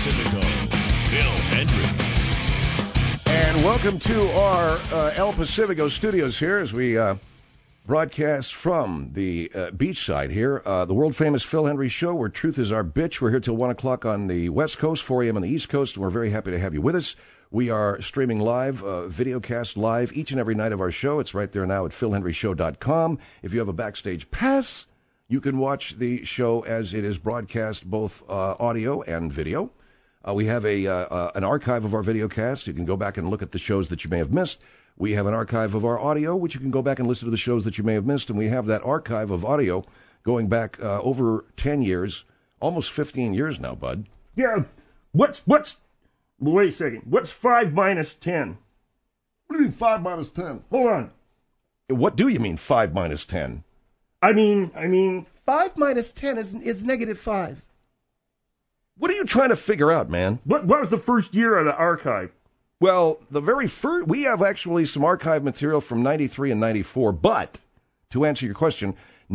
Pacifico, Phil Hendrie. And welcome to our El Pacifico studios here as we broadcast from the beachside here. The world-famous Phil Hendrie Show, where truth is our bitch. We're here till 1 o'clock on the West Coast, 4 a.m. on the East Coast, and we're very happy to have you with us. We are streaming live, videocast live each and every night of our show. It's right there now at philhendrieshow.com. If you have a backstage pass, you can watch the show as it is broadcast, both audio and video. We have an archive of our videocast. You can go back and look at the shows that you may have missed. We have an archive of our audio, which you can go back and listen to the shows that you may have missed. And we have that archive of audio going back over 10 years, almost 15 years now, bud. Yeah, wait a second. What's 5 minus 10? What do you mean 5 minus 10? Hold on. What do you mean 5 minus 10? I mean... 5 minus 10 is negative 5. What are you trying to figure out, man? What was the first year of the archive? Well, the very first, we have actually some archive material from 93 and 94, but to answer your question,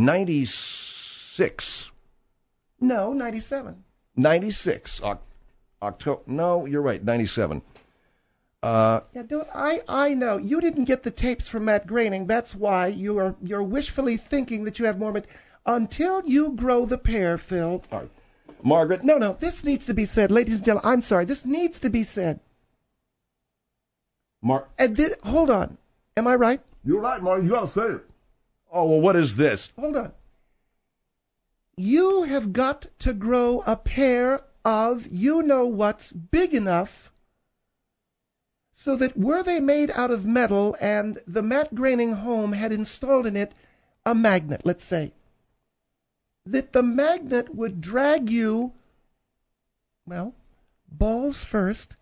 96. No, 97. 96. October. No, you're right, 97. I know. You didn't get the tapes from Matt Groening. That's why you're wishfully thinking that you have more. Until you grow the pair, Phil. All right. Margaret? No, this needs to be said. Ladies and gentlemen, I'm sorry. This needs to be said. Hold on. Am I right? You're right, Mark. You gotta say it. Oh, well, what is this? Hold on. You have got to grow a pair of you-know-what's big enough so that were they made out of metal and the Matt Groening home had installed in it a magnet, let's say, that the magnet would drag you, balls first,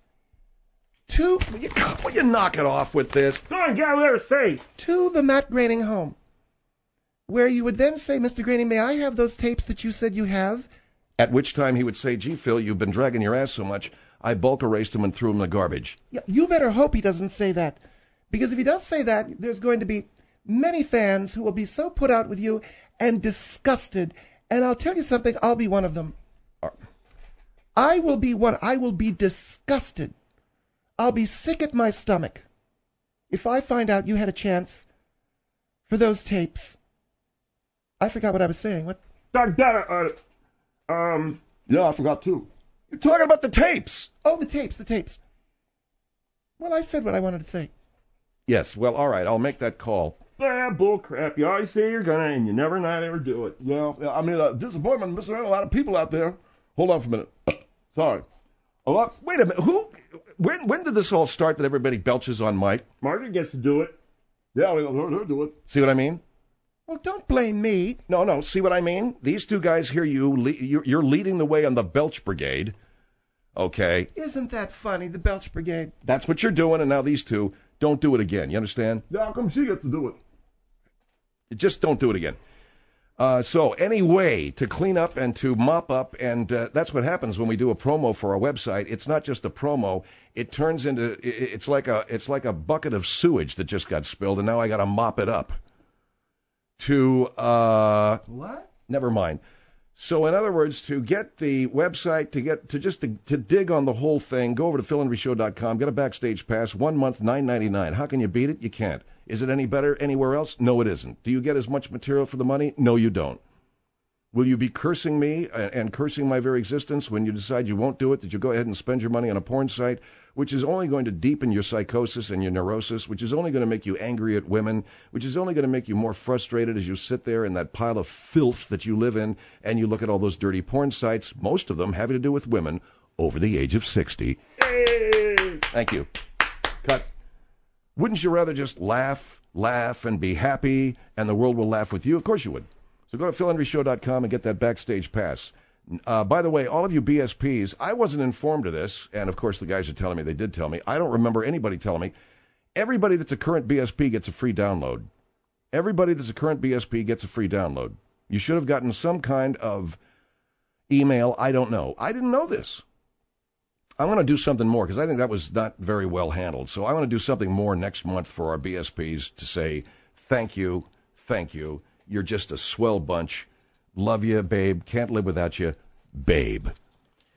Will you knock it off with this? Go on, get out there, say. To the Matt Groening home, where you would then say, Mr. Groening, may I have those tapes that you said you have? At which time he would say, gee, Phil, you've been dragging your ass so much, I bulk erased them and threw them in the garbage. Yeah, you better hope he doesn't say that. Because if he does say that, there's going to be many fans who will be so put out with you and disgusted. And I'll tell you something, I'll be one of them. I will be disgusted. I'll be sick at my stomach if I find out you had a chance for those tapes. I forgot what I was saying. What? Yeah, I forgot too. You're talking about the tapes. Oh, the tapes. Well, I said what I wanted to say. Yes, well, all right, I'll make that call. Bull crap. You always say you're gonna, and you never not ever do it. Yeah, I mean, disappointment, missing out a lot of people out there. Hold on for a minute. Sorry. Wait a minute. When did this all start that everybody belches on Mike? Margaret gets to do it. Yeah, he'll do it. See what I mean? Well, don't blame me. No, see what I mean? These two guys here, you're leading the way on the Belch Brigade. Okay. Isn't that funny, the Belch Brigade? That's what you're doing, and now these two don't do it again. You understand? Yeah, how come she gets to do it? Just don't do it again. So anyway, to clean up and to mop up, and that's what happens when we do a promo for our website. It's not just a promo; it turns into it's like a bucket of sewage that just got spilled, and now I got to mop it up. What? Never mind. So in other words, to get the website, to dig on the whole thing, go over to philhendrieshow.com, get a backstage pass, 1 month, $9.99. How can you beat it? You can't. Is it any better anywhere else? No, it isn't. Do you get as much material for the money? No, you don't. Will you be cursing me and cursing my very existence when you decide you won't do it, that you go ahead and spend your money on a porn site, which is only going to deepen your psychosis and your neurosis, which is only going to make you angry at women, which is only going to make you more frustrated as you sit there in that pile of filth that you live in and you look at all those dirty porn sites, most of them having to do with women over the age of 60. Hey! Thank you. Cut. Wouldn't you rather just laugh, and be happy, and the world will laugh with you? Of course you would. So go to philhendrieshow.com and get that backstage pass. By the way, all of you BSPs, I wasn't informed of this, and of course the guys are telling me they did tell me. I don't remember anybody telling me. Everybody that's a current BSP gets a free download. Everybody that's a current BSP gets a free download. You should have gotten some kind of email. I don't know. I didn't know this. I'm going to do something more because I think that was not very well handled. So I want to do something more next month for our BSPs to say thank you. You're just a swell bunch. Love you, babe. Can't live without you, babe.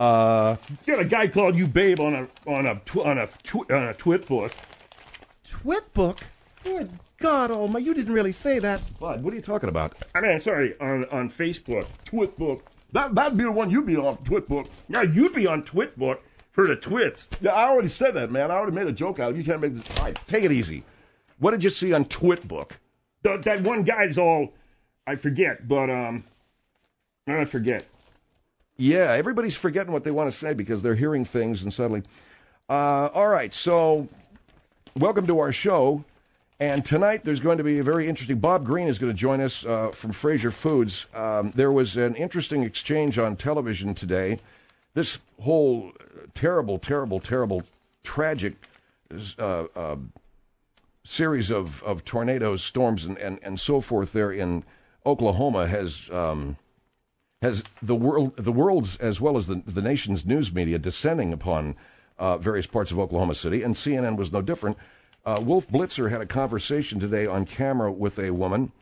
Got a guy called you babe on a twit book. Twit book? Good God almighty, you didn't really say that. Bud, what are you talking about? I mean, sorry, on Facebook. Twit book. That'd be the one you'd be on, Twit book. Now, you'd be on twit book for the twits. Yeah, I already said that, man. I already made a joke out of it. You can't make this. All right, take it easy. What did you see on Twitbook? That one guy's all, I forget, but, I forget. Yeah, everybody's forgetting what they want to say because they're hearing things and suddenly. All right, so welcome to our show. And tonight there's going to be a very interesting. Bob Green is going to join us from Fraser Foods. There was an interesting exchange on television today. This whole terrible, tragic series of tornadoes, storms, and so forth there in Oklahoma has the world's as well as the nation's news media descending upon various parts of Oklahoma City, and CNN was no different. Wolf Blitzer had a conversation today on camera with a woman,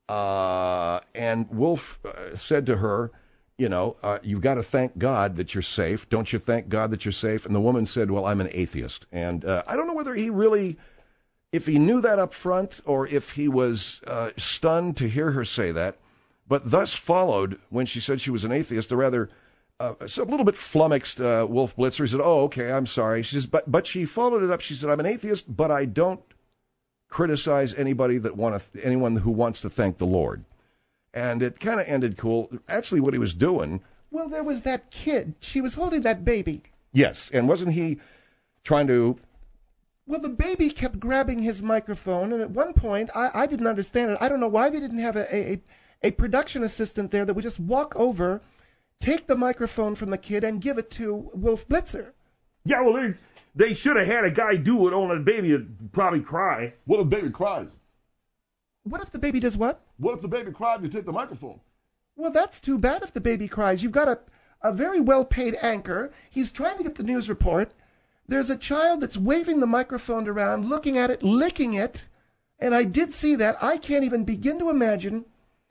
and Wolf said to her, you've got to thank God that you're safe. Don't you thank God that you're safe? And the woman said, well, I'm an atheist. And I don't know whether he really, if he knew that up front or if he was stunned to hear her say that. But thus followed, when she said she was an atheist, a rather, a little bit flummoxed Wolf Blitzer. He said, oh, okay, I'm sorry. She says, but she followed it up. She said, I'm an atheist, but I don't criticize anyone who wants to thank the Lord. And it kind of ended cool. Actually, what he was doing... Well, there was that kid. She was holding that baby. Yes, and wasn't he trying to... Well, the baby kept grabbing his microphone, and at one point, I didn't understand it. I don't know why they didn't have a production assistant there that would just walk over, take the microphone from the kid, and give it to Wolf Blitzer. Yeah, well, they should have had a guy do it, only the baby would probably cry. What if the baby cries? What if the baby does what? What if the baby cried and you take the microphone? Well, that's too bad if the baby cries. You've got a very well-paid anchor. He's trying to get the news report. There's a child that's waving the microphone around, looking at it, licking it. And I did see that. I can't even begin to imagine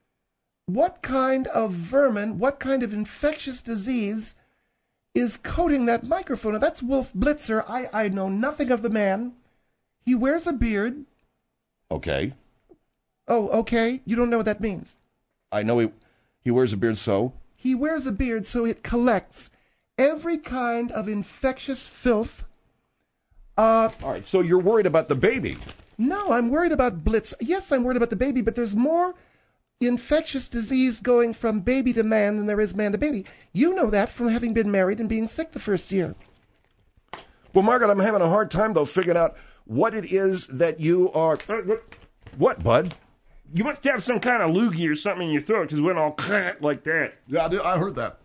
what kind of vermin, what kind of infectious disease is coating that microphone. Now, that's Wolf Blitzer. I know nothing of the man. He wears a beard. Okay. Oh, okay. You don't know what that means. I know he wears a beard, so? He wears a beard so it collects every kind of infectious filth. All right, so you're worried about the baby. No, I'm worried about Blitz. Yes, I'm worried about the baby, but there's more infectious disease going from baby to man than there is man to baby. You know that from having been married and being sick the first year. Well, Margaret, I'm having a hard time, though, figuring out what it is that you are... What, Bud? You must have some kind of loogie or something in your throat because it went all like that. Yeah, I heard that.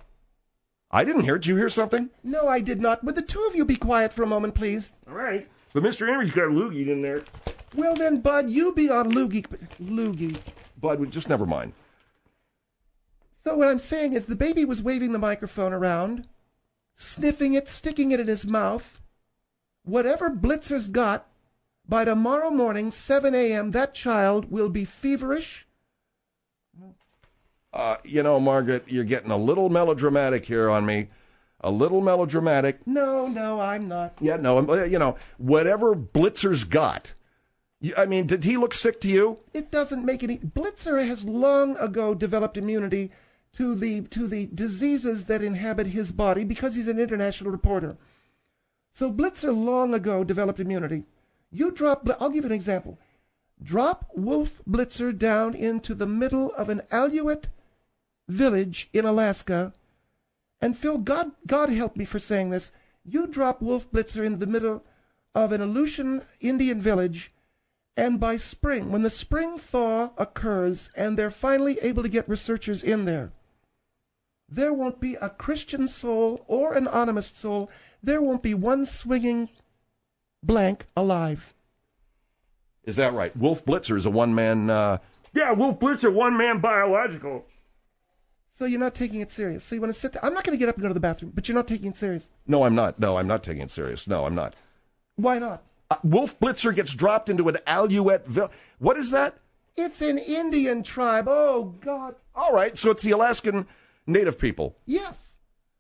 I didn't hear it. Did you hear something? No, I did not. Would the two of you be quiet for a moment, please? All right. But Mr. Henry's got a loogie in there. Well, then, Bud, you be on loogie. Loogie. Bud, just never mind. So what I'm saying is the baby was waving the microphone around, sniffing it, sticking it in his mouth. Whatever Blitzer's got, by tomorrow morning, 7 a.m., that child will be feverish. Margaret, you're getting a little melodramatic here on me. A little melodramatic. No, I'm not. Yeah, no, whatever Blitzer's got. I mean, did he look sick to you? It doesn't make any... Blitzer has long ago developed immunity to the diseases that inhabit his body because he's an international reporter. So Blitzer long ago developed immunity. I'll give you an example. Drop Wolf Blitzer down into the middle of an Aleut village in Alaska, and Phil, God help me for saying this, you drop Wolf Blitzer in the middle of an Aleutian Indian village, and by spring, when the spring thaw occurs, and they're finally able to get researchers in there won't be a Christian soul or an anonymous soul. There won't be one swinging blank alive. Is that right? Wolf Blitzer is a one-man... Yeah, Wolf Blitzer, one-man biological. So you're not taking it serious. So you want to sit there. I'm not going to get up and go to the bathroom, but you're not taking it serious. No, I'm not. No, I'm not taking it serious. No, I'm not. Why not? Wolf Blitzer gets dropped into an Aleut village. What is that? It's an Indian tribe. Oh, God. All right, so it's the Alaskan Native people. Yes.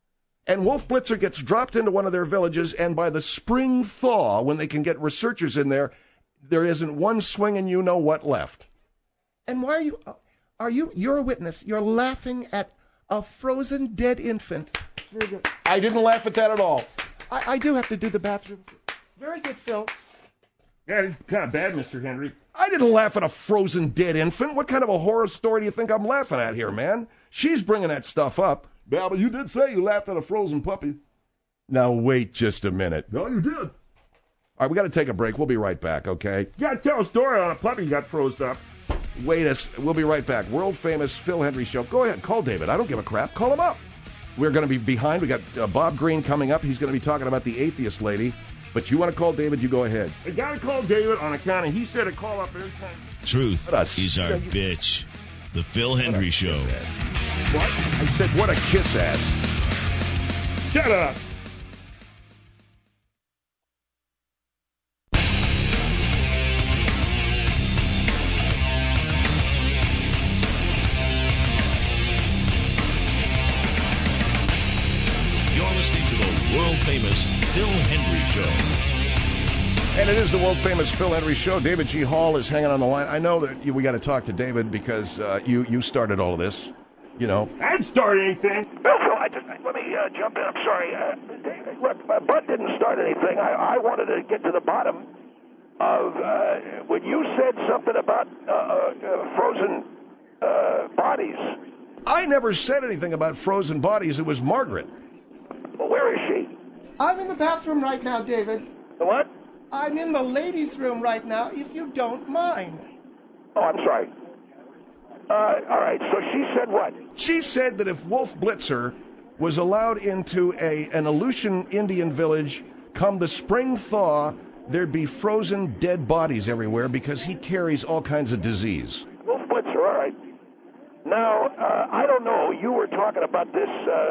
And Wolf Blitzer gets dropped into one of their villages, and by the spring thaw, when they can get researchers in there, there isn't one swinging you-know-what left. And why you're a witness. You're laughing at a frozen dead infant. Very good. I didn't laugh at that at all. I do have to do the bathroom. Very good, Phil. Yeah, it's kind of bad, Mr. Henry. I didn't laugh at a frozen dead infant. What kind of a horror story do you think I'm laughing at here, man? She's bringing that stuff up. Yeah, but you did say you laughed at a frozen puppy. Now, wait just a minute. No, you did. All right, we got to take a break. We'll be right back, okay? You got to tell a story on a puppy got frozen up. We'll be right back. World famous Phil Hendrie Show. Go ahead, call David. I don't give a crap. Call him up. We're going to be behind. We got Bob Green coming up. He's going to be talking about the atheist lady. But you want to call David, you go ahead. I got to call David on account of he said to call up every time. Truth is our bitch. The Phil Hendrie Show. What? I said, what a kiss ass. Shut up. You're listening to the world-famous Phil Hendrie Show. And it is the world-famous Phil Hendrie Show. David G. Hall is hanging on the line. I know that we got to talk to David because you started all of this, you know. I didn't start anything. Phil, let me jump in. I'm sorry. Look, Bud didn't start anything. I wanted to get to the bottom of when you said something about frozen bodies. I never said anything about frozen bodies. It was Margaret. Well, where is she? I'm in the bathroom right now, David. The what? I'm in the ladies' room right now, if you don't mind. Oh, I'm sorry. All right, so she said what? She said that if Wolf Blitzer was allowed into an Aleutian Indian village come the spring thaw, there'd be frozen dead bodies everywhere because he carries all kinds of disease. Wolf Blitzer, all right. Now, I don't know. You were talking about this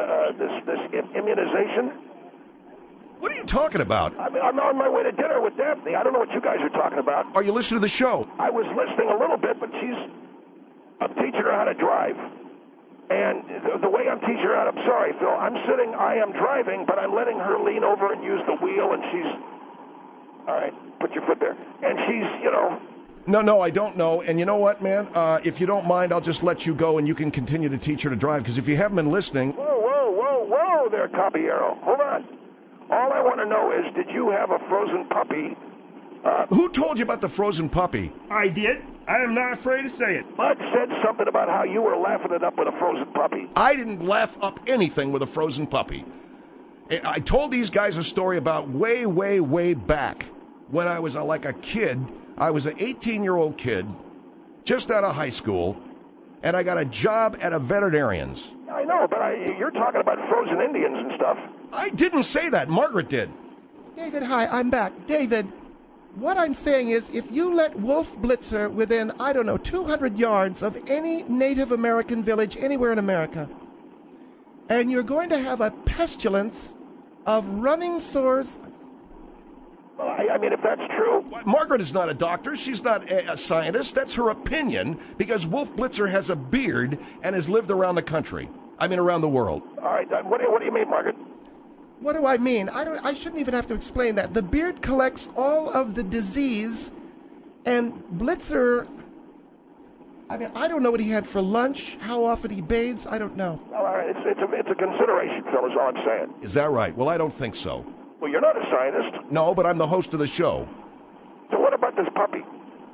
immunization. What are you talking about? I'm on my way to dinner with Daphne. I don't know what you guys are talking about. Are you listening to the show? I was listening a little bit, but I'm teaching her how to drive. And the way I'm teaching her I'm sorry, Phil, I am driving, but I'm letting her lean over and use the wheel, and all right, put your foot there. And she's, No, I don't know. And you know what, man? If you don't mind, I'll just let you go, and you can continue to teach her to drive, because if you haven't been listening... Whoa there, Caballero. Hold on. All I want to know is, did you have a frozen puppy? Who told you about the frozen puppy? I did. I am not afraid to say it. Bud said something about how you were laughing it up with a frozen puppy. I didn't laugh up anything with a frozen puppy. I told these guys a story about way, way, way back when I was like a kid. I was an 18-year-old kid just out of high school, and I got a job at a veterinarian's. I know, but you're talking about frozen Indians and stuff. I didn't say that. Margaret did. David, hi, I'm back. David, what I'm saying is if you let Wolf Blitzer within, 200 yards of any Native American village anywhere in America, and you're going to have a pestilence of running sores... Well, I mean, if that's true... Margaret is not a doctor. She's not a scientist. That's her opinion, because Wolf Blitzer has a beard and has lived around the country. Around the world. All right, what do you mean, Margaret? What do I mean? I shouldn't even have to explain that. The beard collects all of the disease, and Blitzer... I don't know what he had for lunch, how often he bathes, I don't know. All right, it's a consideration, Phil, is all I'm saying. Is that right? Well, I don't think so. Well, you're not a scientist. No, but I'm the host of the show. So what about this puppy?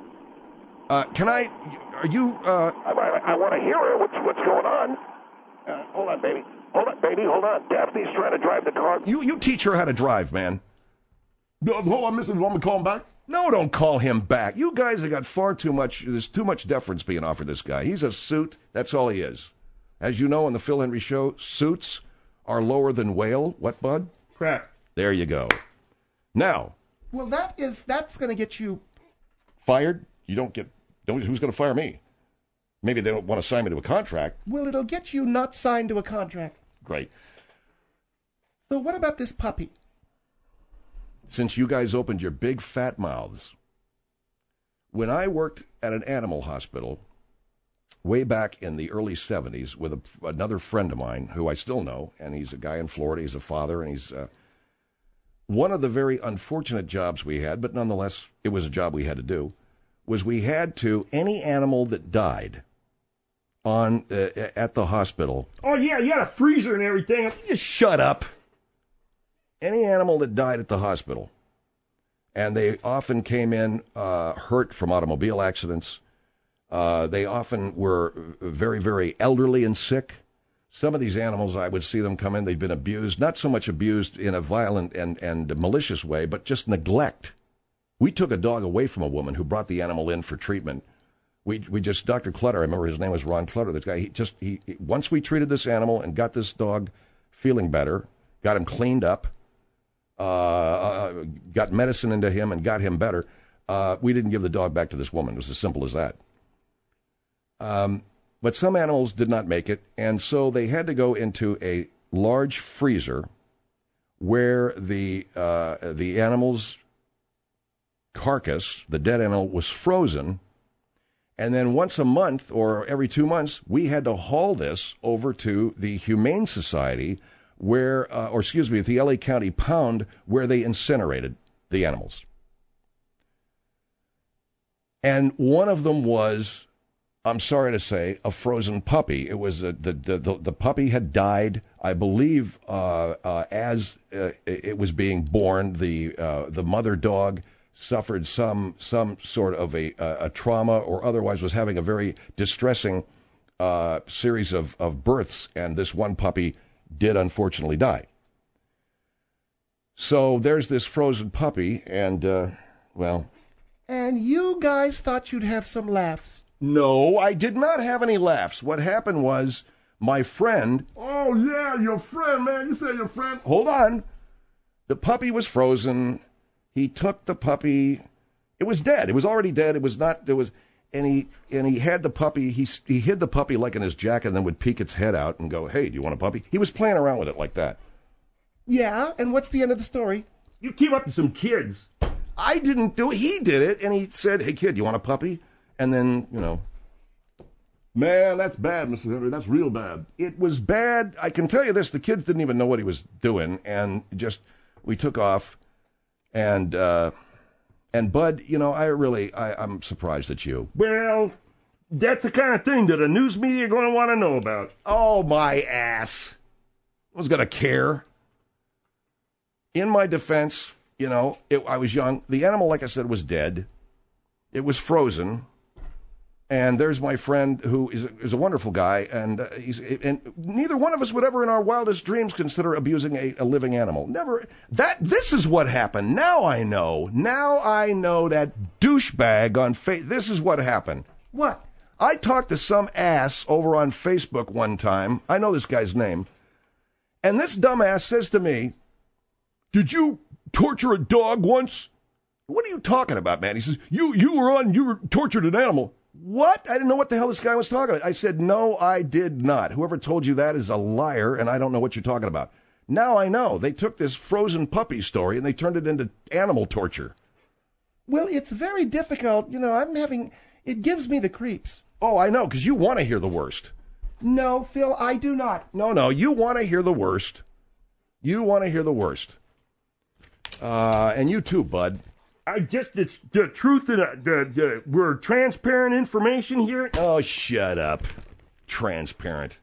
Are you... I want to hear her. What's going on? Hold on, baby. Hold on. Daphne's trying to drive the car. You teach her how to drive, man. Hold on, mister. You want me to call him back? No, don't call him back. You guys have got far too much... There's too much deference being offered this guy. He's a suit. That's all he is. As you know, on the Phil Hendrie Show, suits are lower than whale. What, Bud? Crap. There you go. Now... Well, that's going to get you... Fired? Who's going to fire me? Maybe they don't want to sign me to a contract. Well, it'll get you not signed to a contract. Great. So what about this puppy? Since you guys opened your big fat mouths, when I worked at an animal hospital, way back in the early 70s with another friend of mine who I still know, and he's a guy in Florida. He's a father, and he's one of the very unfortunate jobs we had, but nonetheless, it was a job we had to do, was we had to, any animal that died on at the hospital. Oh, yeah, you had a freezer and everything. Just shut up. Any animal that died at the hospital, and they often came in hurt from automobile accidents. They often were very, very elderly and sick. Some of these animals, I would see them come in, they've been abused, not so much abused in a violent and malicious way, but just neglect. We took a dog away from a woman who brought the animal in for treatment. We just, Dr. Clutter, I remember his name was Ron Clutter, this guy, he once we treated this animal and got this dog feeling better, got him cleaned up, got medicine into him and got him better, we didn't give the dog back to this woman. It was as simple as that. But some animals did not make it, and so they had to go into a large freezer where the animal's carcass, the dead animal, was frozen, and then once a month or every 2 months, we had to haul this over to the Humane Society, the LA County Pound, where they incinerated the animals. And one of them was, I'm sorry to say, a frozen puppy. It was the puppy had died, I believe, as it was being born. The mother dog suffered some sort of a trauma, or otherwise was having a very distressing series of births, and this one puppy did unfortunately die. So there's this frozen puppy, and well. And you guys thought you'd have some laughs. No, I did not have any laughs. What happened was my friend... Oh, yeah, your friend, man. You said your friend. Hold on. The puppy was frozen. He took the puppy. It was dead. It was already dead. It was not... There was... And he had the puppy. He hid the puppy like in his jacket and then would peek its head out and go, hey, do you want a puppy? He was playing around with it like that. Yeah, and what's the end of the story? You came up to some kids. I didn't do it. He did it, and he said, hey, kid, you want a puppy? And then, Man, that's bad, Mr. Henry. That's real bad. It was bad. I can tell you this. The kids didn't even know what he was doing, and we took off. And Bud, I'm surprised at you. Well, that's the kind of thing that the news media are going to want to know about. Oh, my ass. I was going to care. In my defense, I was young. The animal, like I said, was dead. It was frozen. And there's my friend who is a wonderful guy, and neither one of us would ever in our wildest dreams consider abusing a living animal. Never. This is what happened. Now I know that douchebag on Facebook. This is what happened. What? I talked to some ass over on Facebook one time. I know this guy's name. And this dumbass says to me, did you torture a dog once? What are you talking about, man? He says, you tortured an animal. What? I didn't know what the hell this guy was talking about. I said, no, I did not. Whoever told you that is a liar, and I don't know what you're talking about. Now I know. They took this frozen puppy story, and they turned it into animal torture. Well, it's very difficult. It gives me the creeps. Oh, I know, because you want to hear the worst. No, Phil, I do not. No, you want to hear the worst. You want to hear the worst. And you too, Bud. It's the truth and we're transparent information here. Oh, shut up. Transparent.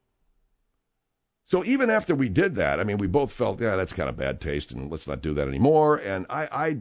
So even after we did that, we both felt, yeah, that's kind of bad taste, and let's not do that anymore. And I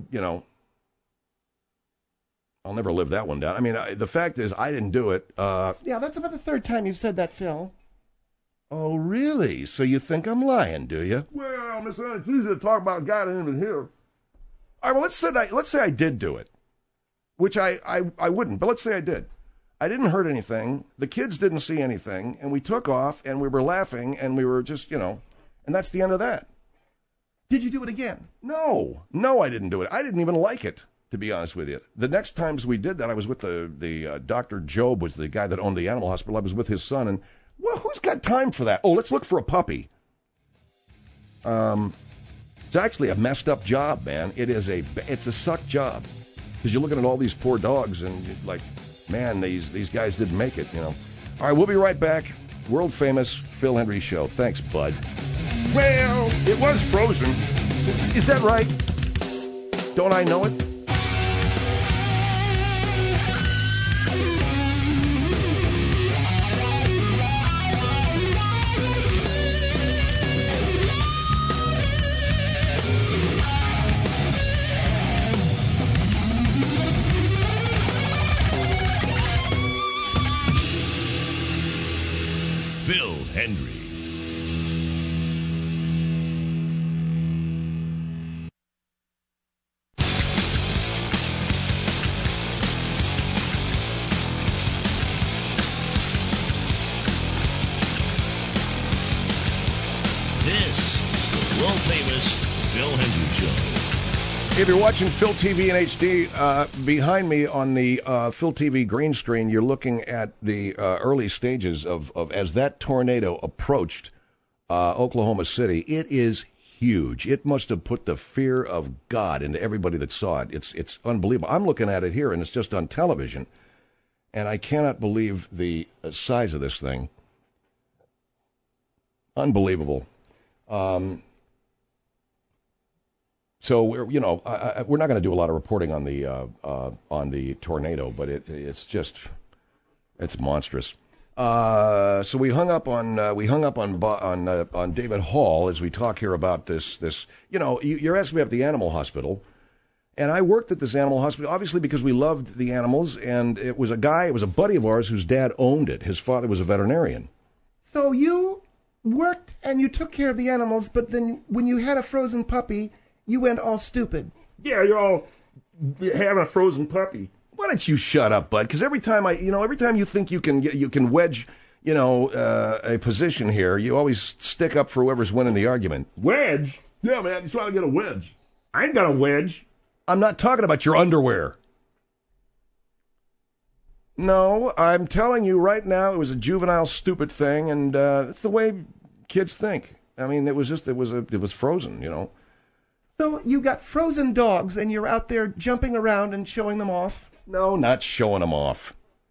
I'll never live that one down. The fact is, I didn't do it. Yeah, that's about the third time you've said that, Phil. Oh, really? So you think I'm lying, do you? Well, Mr. Henry, it's easy to talk about a guy that isn't even here. All right, well, let's say I did do it, which I wouldn't, but let's say I did. I didn't hurt anything. The kids didn't see anything, and we took off, and we were laughing, and we were just, and that's the end of that. Did you do it again? No, I didn't do it. I didn't even like it, to be honest with you. The next times we did that, I was with the Dr. Job, was the guy that owned the animal hospital. I was with his son, and, well, who's got time for that? Oh, let's look for a puppy. It's actually a messed up job, man. It's a suck job. Because you're looking at all these poor dogs, and man, these guys didn't make it, you know. All right, we'll be right back. World famous Phil Hendrie Show. Thanks, bud. Well, it was frozen. Is that right? Don't I know it? Phil Hendrie. This is the world-famous Phil Hendrie Show. If you're watching Phil TV in HD, behind me on the Phil TV green screen, you're looking at the early stages of as that tornado approached Oklahoma City. It is huge. It must have put the fear of God into everybody that saw it. It's unbelievable. I'm looking at it here, and it's just on television, and I cannot believe the size of this thing. Unbelievable. So we're not going to do a lot of reporting on the tornado, but it's monstrous. So we hung up on David Hall as we talk here about this. You know, you're asking me about the animal hospital, and I worked at this animal hospital obviously because we loved the animals, and it was a buddy of ours whose dad owned it. His father was a veterinarian. So you worked and you took care of the animals, but then when you had a frozen puppy, you went all stupid. Yeah, you're all having a frozen puppy. Why don't you shut up, bud? Because every time you think you can wedge, a position here, you always stick up for whoever's winning the argument. Wedge? Yeah, man, you're trying to get a wedge. I ain't got a wedge. I'm not talking about your underwear. No, I'm telling you right now, it was a juvenile, stupid thing, and it's the way kids think. I mean, it was frozen, you know. So you got frozen dogs, and you're out there jumping around and showing them off? No, not showing them off.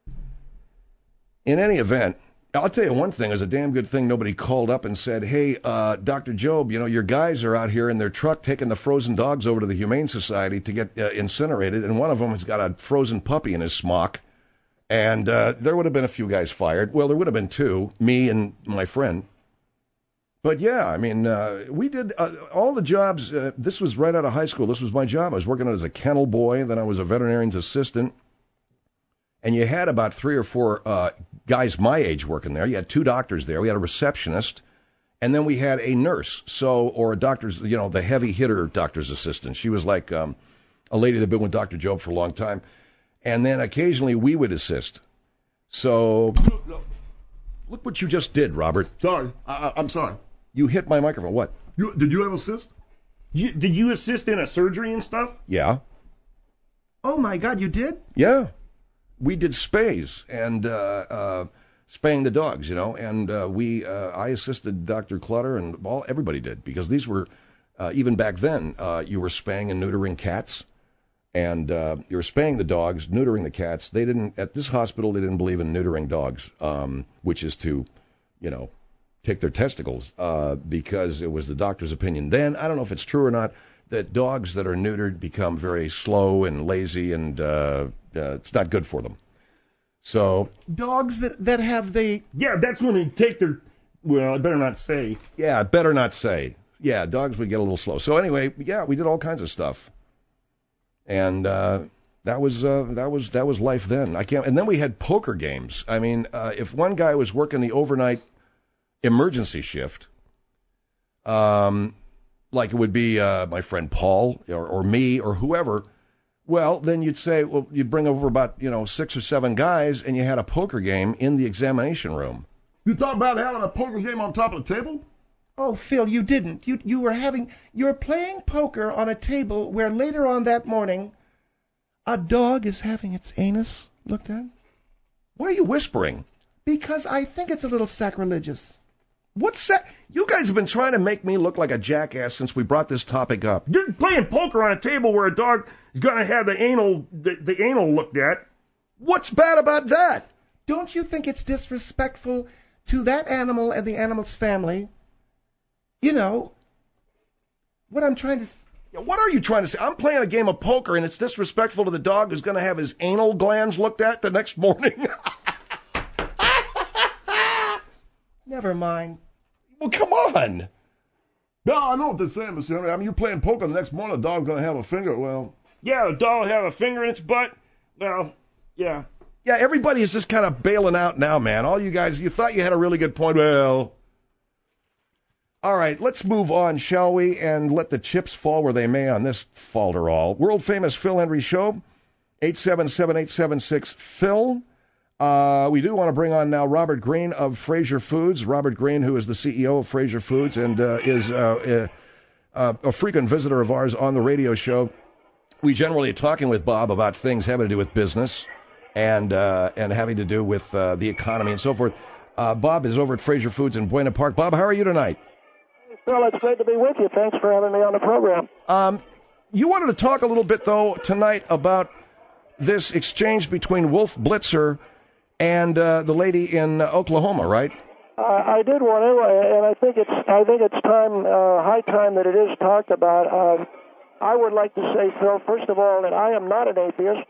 In any event, I'll tell you one thing. It was a damn good thing nobody called up and said, hey, Dr. Job, your guys are out here in their truck taking the frozen dogs over to the Humane Society to get incinerated, and one of them has got a frozen puppy in his smock. And there would have been a few guys fired. Well, there would have been two, me and my friend. But yeah, I mean, we did all the jobs. This was right out of high school. This was my job. I was working as a kennel boy. Then I was a veterinarian's assistant. And you had about 3 or 4 guys my age working there. You had 2 doctors there. We had a receptionist. And then we had a nurse. Or a doctor's, the heavy hitter doctor's assistant. She was like a lady that had been with Dr. Job for a long time. And then occasionally we would assist. So, look what you just did, Robert. Sorry, I'm sorry. You hit my microphone. What? Did you ever assist? Did you assist in a surgery and stuff? Yeah. Oh, my God, you did? Yeah. We did spays and spaying the dogs, and I assisted Dr. Clutter and everybody did, because these were, even back then, you were spaying and neutering cats, and you were spaying the dogs, neutering the cats. At this hospital, they didn't believe in neutering dogs, which is to, take their testicles, because it was the doctor's opinion then. I don't know if it's true or not, that dogs that are neutered become very slow and lazy, and it's not good for them. So dogs that have the... Yeah, that's when they take their... Well, I better not say. Yeah, better not say. Yeah, dogs would get a little slow. So anyway, yeah, we did all kinds of stuff. And that was life then. And then we had poker games. I mean, if one guy was working the overnight emergency shift, like it would be my friend Paul or me or whoever, well, then you'd say, you'd bring over about 6 or 7 guys, and you had a poker game in the examination room. You talking about having a poker game on top of the table? Oh, Phil, you didn't. You were playing poker on a table where later on that morning, a dog is having its anus looked at. Why are you whispering? Because I think it's a little sacrilegious. What's that? You guys have been trying to make me look like a jackass since we brought this topic up. You're playing poker on a table where a dog is going to have the anal looked at. What's bad about that? Don't you think it's disrespectful to that animal and the animal's family? You know, what I'm trying to... What are you trying to say? I'm playing a game of poker, and it's disrespectful to the dog who's going to have his anal glands looked at the next morning. Never mind. Well, come on. No, I know what they're saying, Mr. Henry. I mean, you're playing poker, the next morning the dog's going to have a finger. Well, Yeah, the dog will have a finger in its butt. Well, yeah. Yeah, everybody is just kind of bailing out now, man. All you guys, you thought you had a really good point. Well, all right, let's move on, shall we? And let the chips fall where they may on this falderall. World-famous Phil Hendrie Show, 877-876-PHIL. We do want to bring on now Robert Greene of Fraser Foods. Robert Greene, who is the CEO of Fraser Foods and is a frequent visitor of ours on the radio show. We generally are talking with Bob about things having to do with business and having to do with the economy and so forth. Bob is over at Fraser Foods in Buena Park. Bob, how are you tonight? Well, it's great to be with you. Thanks for having me on the program. You wanted to talk a little bit, though, tonight about this exchange between Wolf Blitzer and the lady in Oklahoma, right? I did want to, and I think it's time, high time that it is talked about. I would like to say, Phil, first of all, that I am not an atheist.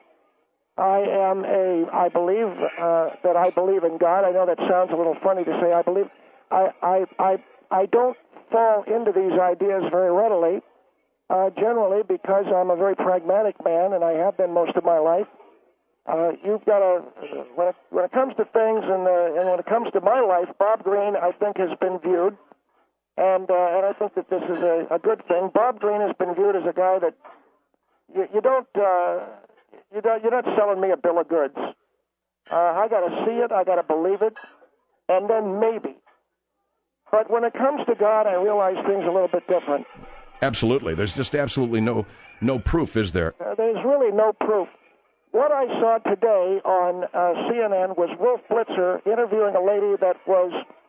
I believe that I believe in God. I know that sounds a little funny to say. I believe. I don't fall into these ideas very readily, generally because I'm a very pragmatic man, and I have been most of my life. You've got to, when it comes to things and when it comes to my life, Bob Greene, I think, has been viewed, and I think that this is a good thing. Bob Greene has been viewed as a guy that you're not selling me a bill of goods. I got to see it, I got to believe it, and then maybe. But when it comes to God, I realize things are a little bit different. Absolutely. There's just absolutely no proof, is there? There's really no proof. What I saw today on CNN was Wolf Blitzer interviewing a lady that was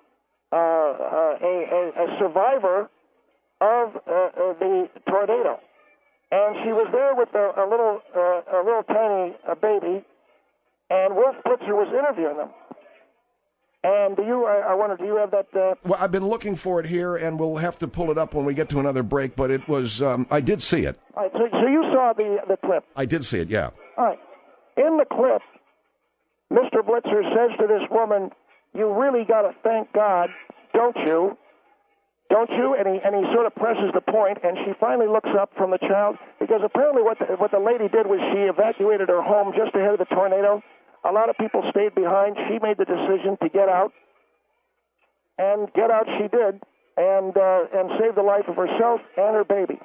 a survivor of the tornado, and she was there with a little tiny baby, and Wolf Blitzer was interviewing them. And I wonder, do you have that? Well, I've been looking for it here, and we'll have to pull it up when we get to another break. But it was, I did see it. All right, so you saw the clip. I did see it, yeah. All right. In the clip, Mr. Blitzer says to this woman, "You really got to thank God, don't you? Don't you?" And he sort of presses the point, and she finally looks up from the child, because apparently what the lady did was she evacuated her home just ahead of the tornado. A lot of people stayed behind. She made the decision to get out, and get out she did, and save the life of herself and her baby.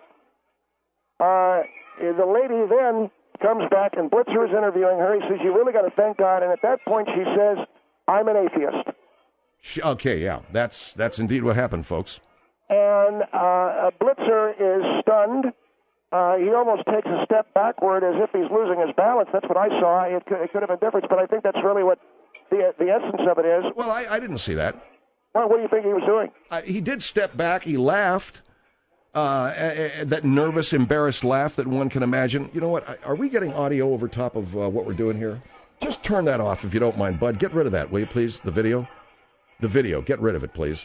The lady then comes back, and Blitzer is interviewing her. He says, "You really got to thank God." And at that point, she says, "I'm an atheist." Okay, yeah, that's indeed what happened, folks. And Blitzer is stunned. He almost takes a step backward as if he's losing his balance. That's what I saw. It could have been different, but I think that's really what the essence of it is. Well, I didn't see that. Well, what do you think he was doing? He did step back. He laughed. That nervous, embarrassed laugh that one can imagine. You know what? Are we getting audio over top of what we're doing here? Just turn that off if you don't mind, Bud. Get rid of that, will you, please? The video. Get rid of it, please.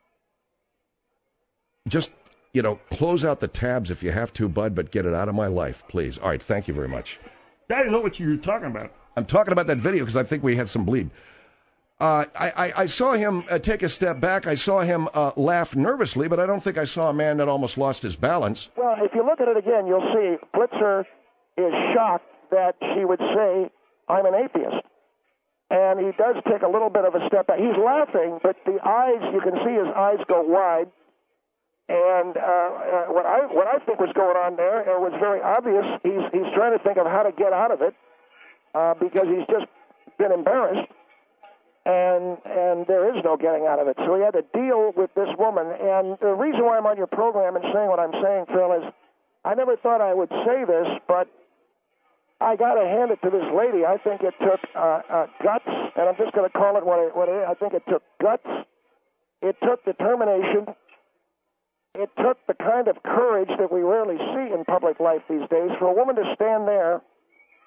Just, close out the tabs if you have to, Bud, but get it out of my life, please. All right, thank you very much. I didn't know what you were talking about. I'm talking about that video because I think we had some bleed. I saw him take a step back. I saw him laugh nervously, but I don't think I saw a man that almost lost his balance. Well, if you look at it again, you'll see Blitzer is shocked that she would say, "I'm an atheist." And he does take a little bit of a step back. He's laughing, but the eyes, you can see his eyes go wide. And what I think was going on there, it was very obvious. He's trying to think of how to get out of it because he's just been embarrassed. And there is no getting out of it. So he had to deal with this woman. And the reason why I'm on your program and saying what I'm saying, Phil, is I never thought I would say this, but I got to hand it to this lady. I think it took guts, and I'm just going to call it what it is. I think it took guts. It took determination. It took the kind of courage that we rarely see in public life these days for a woman to stand there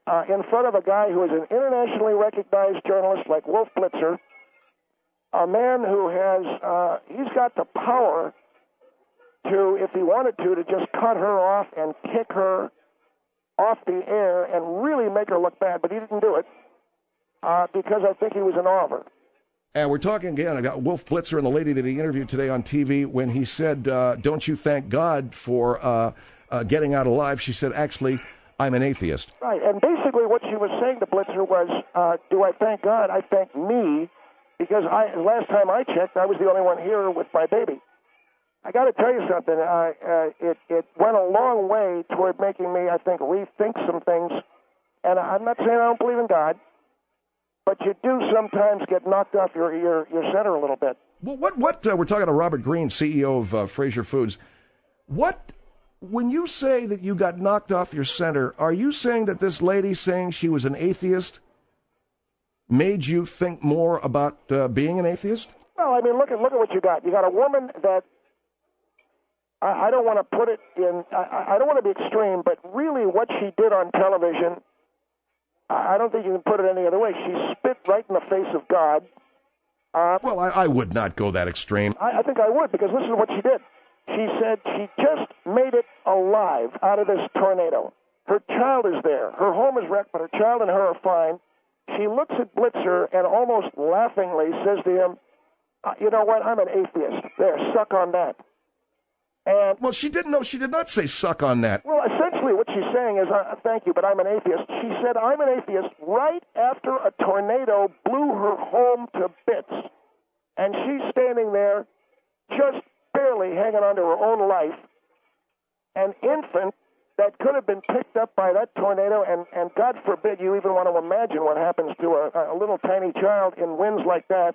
in front of a guy who is an internationally recognized journalist like Wolf Blitzer, a man who has, he's got the power to, if he wanted to just cut her off and kick her off the air and really make her look bad, but he didn't do it because I think he was an offer. And we're talking again about Wolf Blitzer and the lady that he interviewed today on TV when he said, don't you thank God for getting out alive? She said, actually, I'm an atheist. Right, and basically what she was saying to Blitzer was, do I thank God? I thank me, because last time I checked, I was the only one here with my baby. I got to tell you something. It went a long way toward making me, I think, rethink some things. And I'm not saying I don't believe in God, but you do sometimes get knocked off your center a little bit. Well, what we're talking to Robert Greene, CEO of Fraser Foods. When you say that you got knocked off your center, are you saying that this lady saying she was an atheist made you think more about being an atheist? Well, I mean, look at what you got. You got a woman that I don't want to put it in. I don't want to be extreme, but really, what she did on television, I don't think you can put it any other way. She spit right in the face of God. Well, I would not go that extreme. I think I would, because listen to what she did. She said she just made it alive out of this tornado. Her child is there. Her home is wrecked, but her child and her are fine. She looks at Blitzer and almost laughingly says to him, you know what, I'm an atheist. There, suck on that. And well, she did not say suck on that. Well, essentially what she's saying is, thank you, but I'm an atheist. She said, I'm an atheist right after a tornado blew her home to bits. And she's standing there just barely hanging on to her own life, an infant that could have been picked up by that tornado, and God forbid you even want to imagine what happens to a little tiny child in winds like that.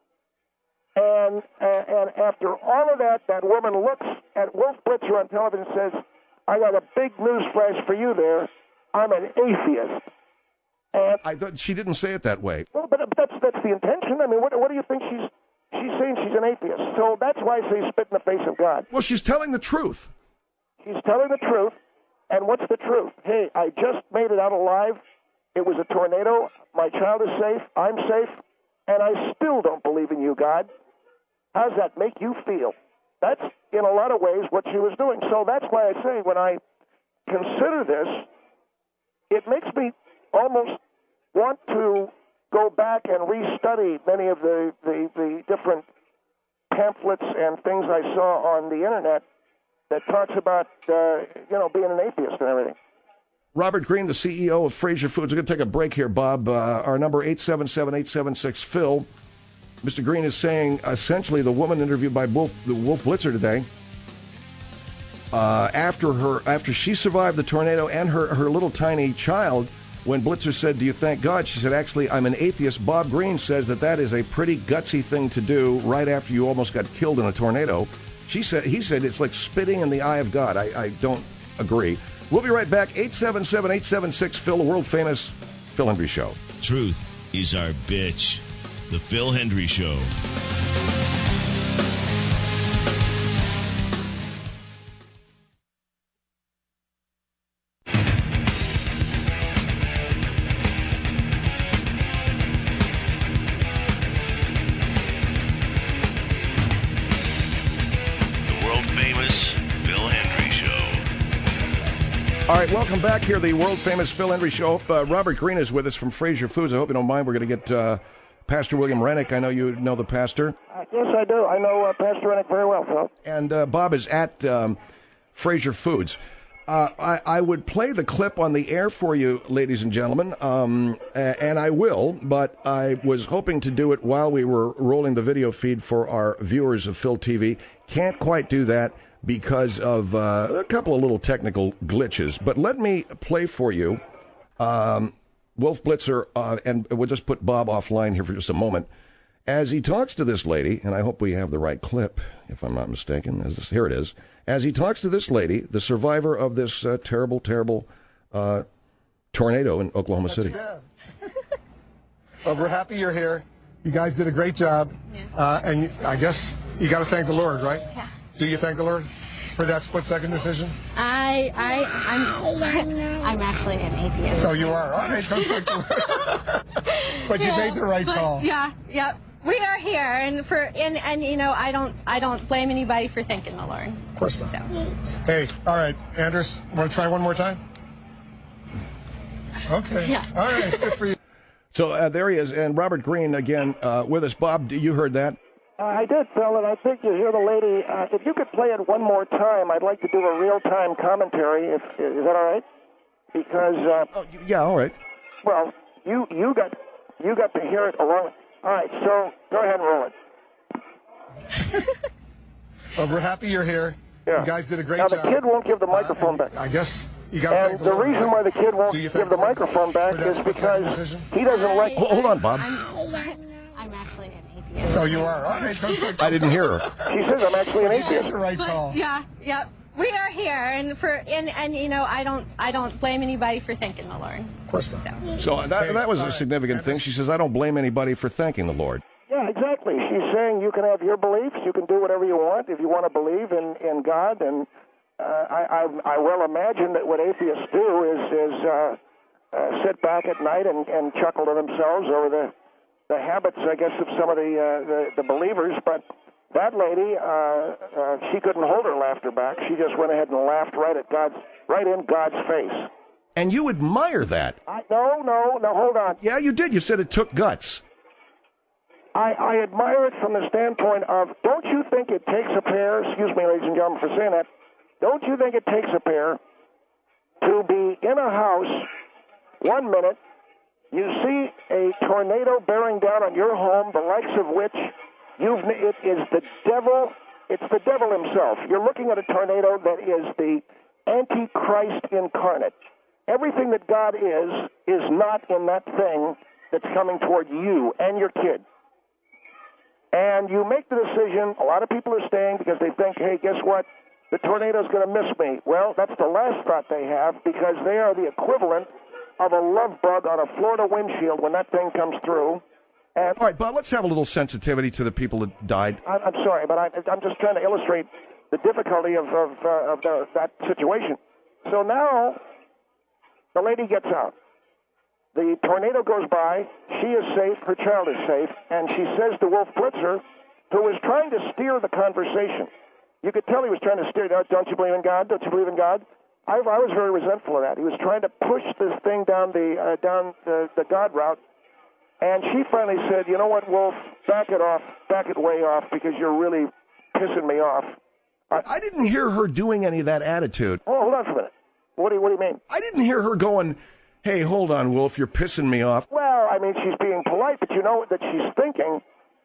And after all of that, that woman looks at Wolf Blitzer on television and says, I got a big news flash for you there. I'm an atheist. And I thought she didn't say it that way. Well, but that's the intention. I mean, what do you think she's saying? She's an atheist. So that's why I say spit in the face of God. Well, she's telling the truth. She's telling the truth. And what's the truth? Hey, I just made it out alive. It was a tornado. My child is safe. I'm safe. And I still don't believe in you, God. How does that make you feel? That's, in a lot of ways, what she was doing. So that's why I say when I consider this, it makes me almost want to go back and restudy many of the different pamphlets and things I saw on the Internet that talks about, being an atheist and everything. Robert Greene, the CEO of Fraser Foods. We're going to take a break here, Bob. Our number, 877-876-PHIL. Mr. Greene is saying, essentially, the woman interviewed by Wolf Blitzer today, after she survived the tornado and her little tiny child, when Blitzer said, do you thank God? She said, actually, I'm an atheist. Bob Greene says that is a pretty gutsy thing to do right after you almost got killed in a tornado. He said it's like spitting in the eye of God. I don't agree. We'll be right back. 877-876-PHIL, the world-famous Phil Hendrie Show. Truth is our bitch. The Phil Hendrie Show. The world-famous Phil Hendrie Show. All right, welcome back here, the world-famous Phil Hendrie Show. Robert Greene is with us from Fraser Foods. I hope you don't mind. We're going to get Pastor William Rennick. I know you know the pastor. Yes, I do. I know Pastor Rennick very well, Phil. And Bob is at Fraser Foods. I would play the clip on the air for you, ladies and gentlemen, and I will, but I was hoping to do it while we were rolling the video feed for our viewers of Phil TV. Can't quite do that because of a couple of little technical glitches. But let me play for you Wolf Blitzer, and we'll just put Bob offline here for just a moment, as he talks to this lady, and I hope we have the right clip, if I'm not mistaken. Here it is. As he talks to this lady, the survivor of this terrible, terrible tornado in Oklahoma City. Well, we're happy you're here. You guys did a great job. And I guess you got to thank the Lord, right? Yeah. Do you thank the Lord? for that split-second decision? I'm actually an atheist. Oh, you are? All right. But you made the right call. Yeah. We are here, and I don't blame anybody for thanking the Lord. Of course not. So. Hey, all right, Anders, want to try one more time? Okay. Yeah. All right, good for you. So there he is, and Robert Greene again with us. Bob, you heard that? I did, Phil, and I think you hear the lady. If you could play it one more time, I'd like to do a real-time commentary. Is that all right? Because yeah, all right. Well, you got to hear it along. All right, so go ahead and roll it. Well, we're happy you're here. Yeah. You guys did a great job. job. Now the kid won't give the microphone back. I guess you got. And the reason why the kid won't give the microphone back is because he doesn't like. Hold on, Bob. I'm actually an atheist. Oh, you are? All right. I didn't hear her. She says I'm actually an That's atheist. the right call. Yeah. We are here, and I don't blame anybody for thanking the Lord. Of course not. So that was a significant thing. She says, I don't blame anybody for thanking the Lord. Yeah, exactly. She's saying you can have your beliefs, you can do whatever you want if you want to believe in God, and I well imagine that what atheists do is sit back at night and chuckle to themselves over the habits, I guess, of some of the believers. But that lady, she couldn't hold her laughter back. She just went ahead and laughed right in God's face. And you admire that. No, hold on. Yeah, you did. You said it took guts. I admire it from the standpoint of, don't you think it takes a pair, excuse me, ladies and gentlemen, for saying that, don't you think it takes a pair to be in a house 1 minute, you see a tornado bearing down on your home, the likes of which it is the devil, it's the devil himself. You're looking at a tornado that is the Antichrist incarnate. Everything that God is not in that thing that's coming toward you and your kid. And you make the decision, a lot of people are staying because they think, hey, guess what? The tornado's going to miss me. Well, that's the last thought they have because they are the equivalent of a love bug on a Florida windshield when that thing comes through. And all right, Bob, let's have a little sensitivity to the people that died. I'm sorry, but I'm just trying to illustrate the difficulty of that situation. So now the lady gets out. The tornado goes by, she is safe, her child is safe, and she says to Wolf Blitzer, who was trying to steer the conversation. You could tell he was trying to steer, don't you believe in God? Don't you believe in God? I was very resentful of that. He was trying to push this thing down the God route, and she finally said, you know what, Wolf, back it way off, because you're really pissing me off. I didn't hear her doing any of that attitude. Oh, hold on for a minute. What do you mean? I didn't hear her going, hey, hold on, Wolf, you're pissing me off. Well, I mean, she's being polite, but you know that she's thinking,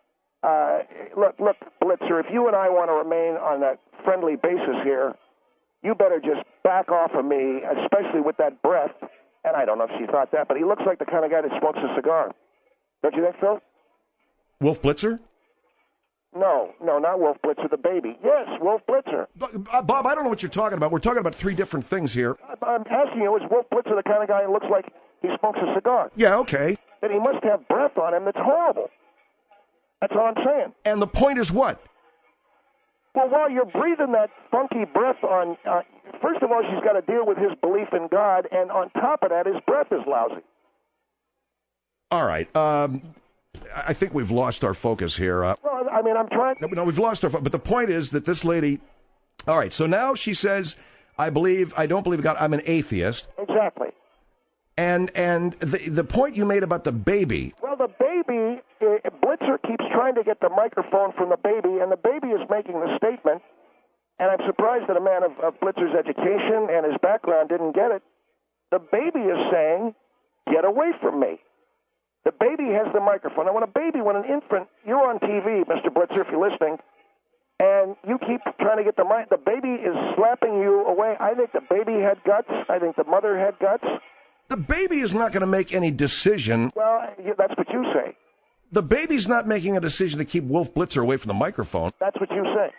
look, Blitzer, if you and I want to remain on a friendly basis here, you better just back off of me, especially with that breath. And I don't know if she thought that, but he looks like the kind of guy that smokes a cigar. Don't you think so? Wolf Blitzer? No, not Wolf Blitzer, the baby. Yes, Wolf Blitzer. Bob, I don't know what you're talking about. We're talking about three different things here. I'm asking you, is Wolf Blitzer the kind of guy who looks like he smokes a cigar? Yeah, okay. Then he must have breath on him that's horrible. That's all I'm saying. And the point is what? Well, while you're breathing that funky breath on, first of all, she's got to deal with his belief in God, and on top of that, his breath is lousy. All right. I think we've lost our focus here. Well, I mean, I'm trying. No, we've lost our focus. But the point is that this lady. All right. So now she says, I don't believe in God. I'm an atheist. Exactly. And the point you made about the baby. Well, the baby, Blitzer keeps trying to get the microphone from the baby, and the baby is making the statement. And I'm surprised that a man of Blitzer's education and his background didn't get it. The baby is saying, "Get away from me." The baby has the microphone. Now, when an infant, you're on TV, Mr. Blitzer, if you're listening, and you keep trying to get the mic, the baby is slapping you away. I think the baby had guts. I think the mother had guts. The baby is not going to make any decision. Well, that's what you say. The baby's not making a decision to keep Wolf Blitzer away from the microphone. That's what you say.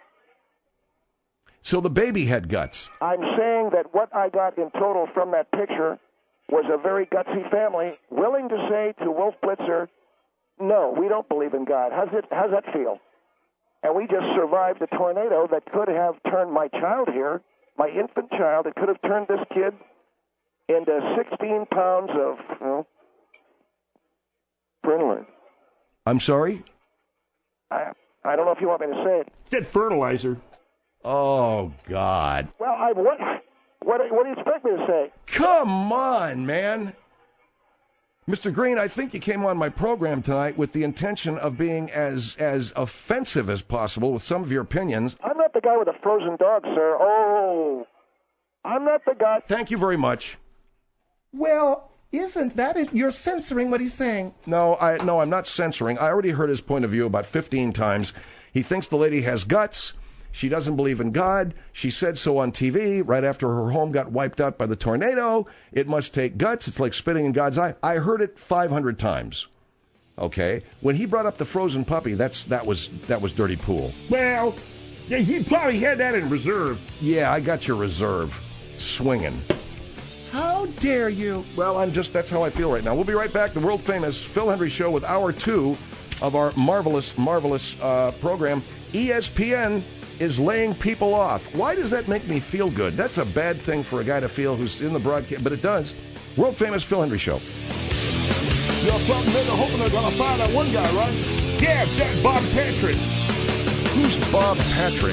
So the baby had guts. I'm saying that what I got in total from that picture was a very gutsy family willing to say to Wolf Blitzer, no, we don't believe in God. How's that feel? and we just survived a tornado that could have turned my child here, my infant child. It could have turned this kid into 16 pounds of printer. I'm sorry? I don't know if you want me to say it. Said fertilizer. Oh, God. Well, what do you expect me to say? Come on, man. Mr. Green, I think you came on my program tonight with the intention of being as offensive as possible with some of your opinions. I'm not the guy with a frozen dog, sir. Oh, I'm not the guy. Thank you very much. Well, isn't that it? You're censoring what he's saying. No, I'm not censoring. I already heard his point of view about 15 times. He thinks the lady has guts. She doesn't believe in God. She said so on TV right after her home got wiped out by the tornado. It must take guts. It's like spitting in God's eye. I heard it 500 times. Okay? When he brought up the frozen puppy, that was dirty pool. Well, yeah, he probably had that in reserve. Yeah, I got your reserve. Swinging. How dare you? Well, that's how I feel right now. We'll be right back. The world-famous Phil Hendrie Show with Hour 2 of our marvelous program. ESPN is laying people off. Why does that make me feel good? That's a bad thing for a guy to feel who's in the broadcast, but it does. World-famous Phil Hendrie Show. You're something they're hoping they're going to find that one guy, right? Yeah, that Bob Patrick. Who's Bob Patrick?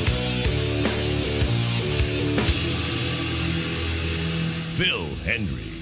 Phil Hendrie.